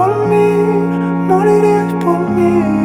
por mí, moriríais por mí.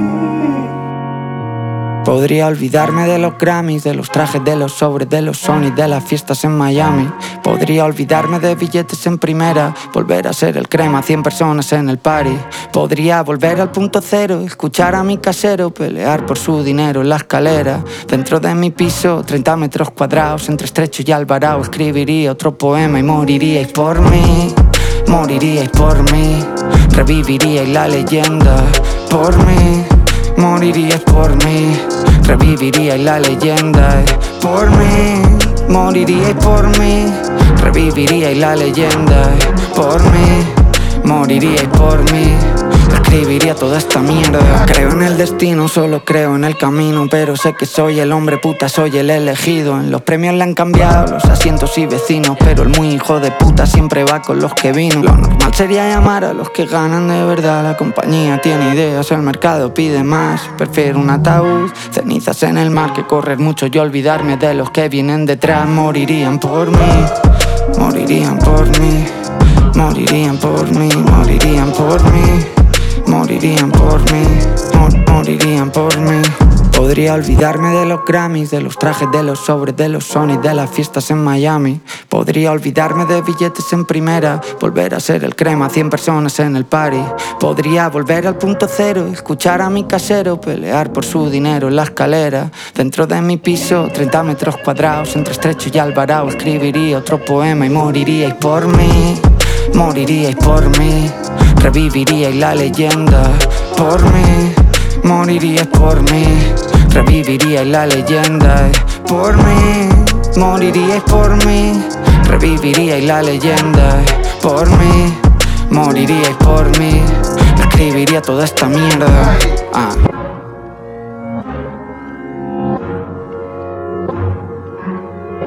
Podría olvidarme de los Grammys, de los trajes, de los sobres, de los Sony, de las fiestas en Miami. Podría olvidarme de billetes en primera, volver a ser el crema, 100 personas en el party. Podría volver al punto cero, escuchar a mi casero pelear por su dinero en la escalera. Dentro de mi piso, 30 metros cuadrados, entre Estrecho y Alvarado. Escribiría otro poema y moriríais por mí, moriríais por mí. Reviviríais la leyenda por mí, moriríais por mí. Reviviríais la leyenda por mí, moriríais por mí. Reviviríais la leyenda por mí, moriríais por mí. Escribiría toda esta mierda. Creo en el destino, solo creo en el camino, pero sé que soy el hombre puta, soy el elegido. En los premios le han cambiado los asientos y vecinos, pero el muy hijo de puta siempre va con los que vino. Lo normal sería llamar a los que ganan de verdad. La compañía tiene ideas, el mercado pide más. Prefiero un ataúd, cenizas en el mar, que correr mucho y olvidarme de los que vienen detrás. Morirían por mí, morirían por mí, morirían por mí, morirían por mí. Morirían por mí, morirían por mí. Podría olvidarme de los Grammys, de los trajes, de los sobres, de los Sony, de las fiestas en Miami. Podría olvidarme de billetes en primera, volver a ser el crema, 100 personas en el party. Podría volver al punto cero, escuchar a mi casero pelear por su dinero en la escalera. Dentro de mi piso, 30 metros cuadrados, entre Estrecho y Alvarado. Escribiría otro poema y moriríais por mí, moriríais por mí. Reviviríais la leyenda por mí, moriríais por mí. Reviviríais la leyenda por mí, moriríais por mí. Reviviríais la leyenda por mí, moriríais por mí. Escribiría toda esta mierda.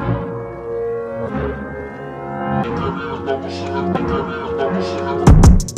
Estamos en el